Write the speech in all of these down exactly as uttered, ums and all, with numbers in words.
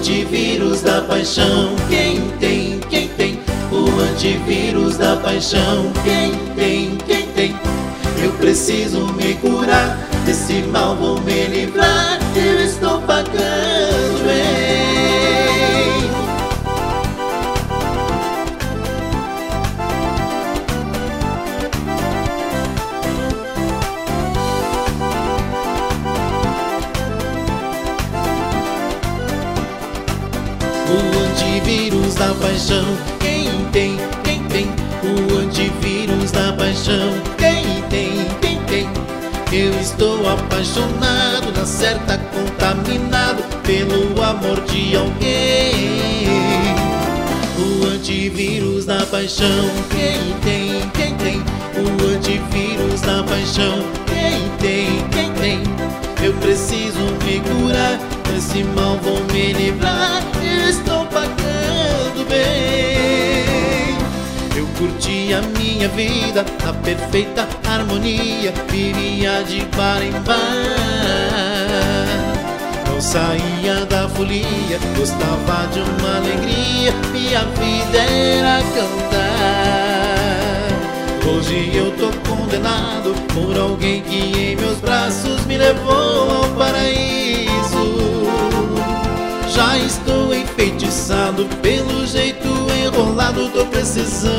antivírus da paixão. Quem tem, quem tem? O antivírus da paixão. Quem tem, quem tem? Eu preciso me curar, desse mal vou me livrar. Eu estou pagando bem. O antivírus da paixão. Quem tem, quem tem? O antivírus da paixão. Quem tem, quem tem? Eu estou apaixonado, na certa contaminado pelo amor de alguém. O antivírus da paixão. Quem tem, quem tem? O antivírus da paixão. Quem tem, quem tem? Eu preciso me curar, desse mal vou me livrar. Eu estou pagando bem. Eu curti a minha vida, a perfeita harmonia, vivia de bar em bar. Não saía da folia, gostava de uma alegria, minha vida era cantar. Hoje eu tô condenado por alguém que em meus braços me levou ao paraíso. Já estou enfeitiçado, pelo jeito enrolado, tô precisando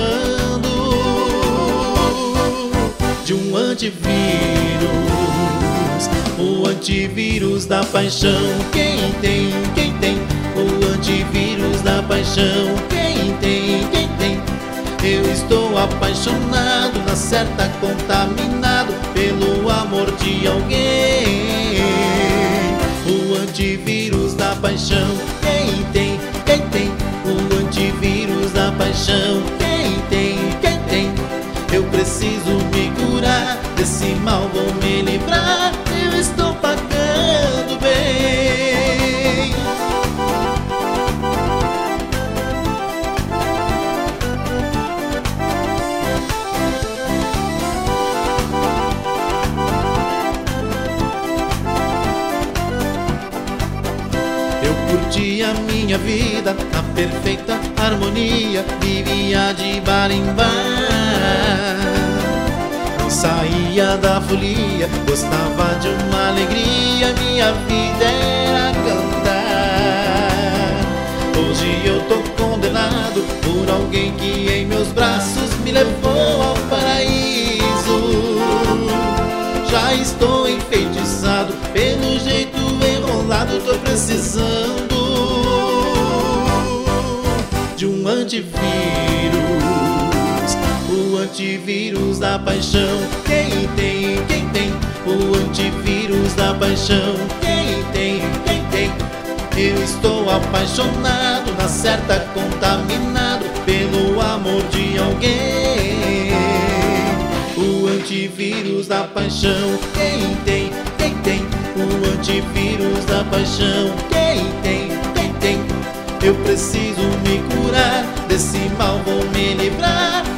de um antivírus. O antivírus da paixão. Quem tem, quem tem? O antivírus da paixão. Quem tem, quem tem? Eu estou apaixonado, na certa contaminado pelo amor de alguém. O antivírus da paixão. Quem tem, quem tem? O antivírus da paixão. Quem tem, quem tem? Eu preciso me curar, desse mal vou me livrar. Eu estou pagando bem. Eu curti a minha vida, a perfeita harmonia, vivia de bar em bar. Não saía da folia, gostava de uma alegria, minha vida era cantar. Hoje eu tô condenado por alguém que em meus braços me levou ao paraíso. Já estou enfeitiçado, pelo jeito enrolado, tô precisando de um antivírus. O antivírus da paixão. Quem tem, quem tem? O antivírus da paixão. Quem tem, quem tem? Eu estou apaixonado, na certa contaminado pelo amor de alguém. O antivírus da paixão. Quem tem, quem tem? O antivírus da paixão. Quem tem, quem tem? Eu preciso me curar, desse mal vou me livrar.